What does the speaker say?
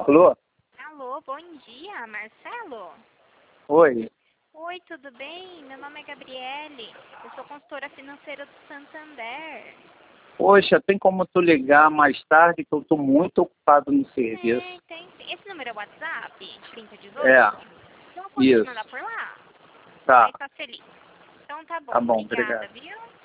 Alô? Alô, bom dia, Marcelo? Oi. Oi, tudo bem? Meu nome é Gabriele, eu sou consultora financeira do Santander. Poxa, tem como tu ligar mais tarde que eu tô muito ocupado no serviço. Tem sim. Esse número é WhatsApp? 3018? É, Então eu posso te isso. mandar por lá? Tá, Aí tá feliz. Então tá tá bom, bom, obrigada, obrigado. viu?